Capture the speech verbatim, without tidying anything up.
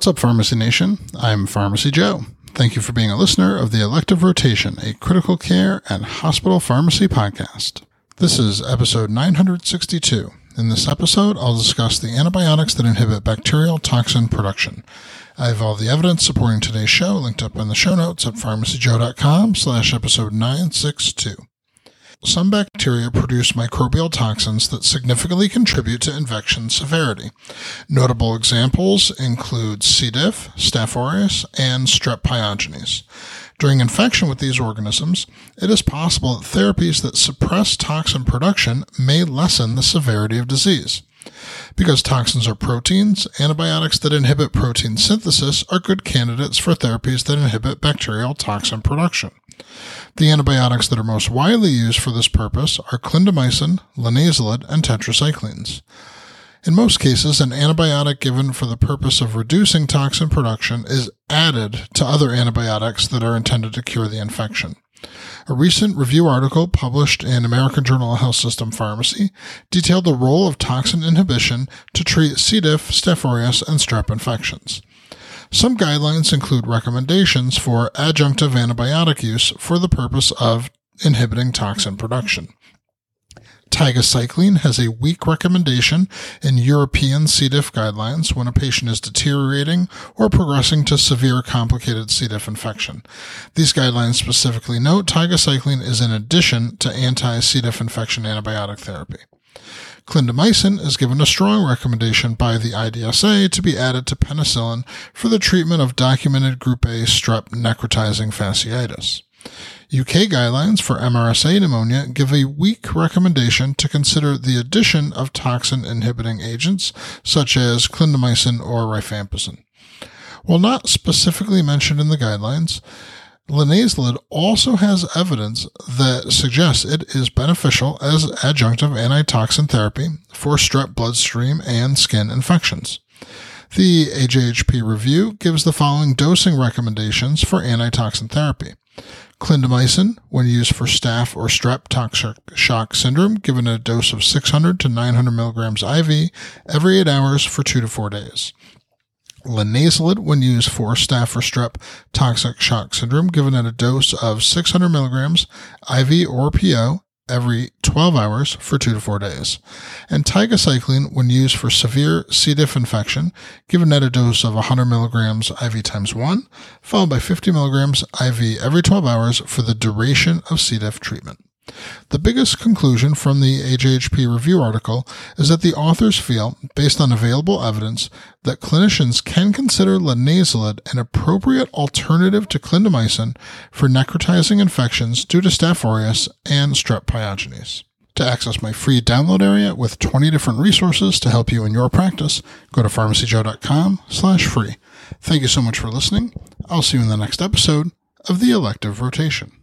What's up, Pharmacy Nation? I'm Pharmacy Joe. Thank you for being a listener of the Elective Rotation, a critical care and hospital pharmacy podcast. This is episode nine hundred sixty-two. In this episode, I'll discuss the antibiotics that inhibit bacterial toxin production. I have all the evidence supporting today's show linked up in the show notes at pharmacyjoe.com slash episode 962. Some bacteria produce microbial toxins that significantly contribute to infection severity. Notable examples include C. diff, Staph aureus, and Strep pyogenes. During infection with these organisms, it is possible that therapies that suppress toxin production may lessen the severity of disease. Because toxins are proteins, antibiotics that inhibit protein synthesis are good candidates for therapies that inhibit bacterial toxin production. The antibiotics that are most widely used for this purpose are clindamycin, linezolid, and tetracyclines. In most cases, an antibiotic given for the purpose of reducing toxin production is added to other antibiotics that are intended to cure the infection. A recent review article published in American Journal of Health System Pharmacy detailed the role of toxin inhibition to treat C. diff, Staph aureus, and strep infections. Some guidelines include recommendations for adjunctive antibiotic use for the purpose of inhibiting toxin production. Tigecycline has a weak recommendation in European C. diff guidelines when a patient is deteriorating or progressing to severe complicated C. diff infection. These guidelines specifically note tigecycline is in addition to anti-C. diff infection antibiotic therapy. Clindamycin is given a strong recommendation by the I D S A to be added to penicillin for the treatment of documented Group A strep necrotizing fasciitis. U K guidelines for M R S A pneumonia give a weak recommendation to consider the addition of toxin-inhibiting agents such as clindamycin or rifampicin. While not specifically mentioned in the guidelines, linezolid also has evidence that suggests it is beneficial as adjunctive antitoxin therapy for strep bloodstream and skin infections. The A J H P review gives the following dosing recommendations for antitoxin therapy. Clindamycin, when used for staph or strep toxic shock syndrome, given a dose of six hundred to nine hundred milligrams I V every eight hours for two to four days. Linezolid, when used for staph or strep toxic shock syndrome, given at a dose of six hundred milligrams I V or P O every twelve hours for two to four days. And tigecycline, when used for severe C. diff infection, given at a dose of one hundred milligrams I V times one, followed by fifty milligrams I V every twelve hours for the duration of C. diff treatment. The biggest conclusion from the A J H P review article is that the authors feel, based on available evidence, that clinicians can consider linezolid an appropriate alternative to clindamycin for necrotizing infections due to Staph aureus and Strep pyogenes. To access my free download area with twenty different resources to help you in your practice, go to pharmacyjoe.com slash free. Thank you so much for listening. I'll see you in the next episode of the Elective Rotation.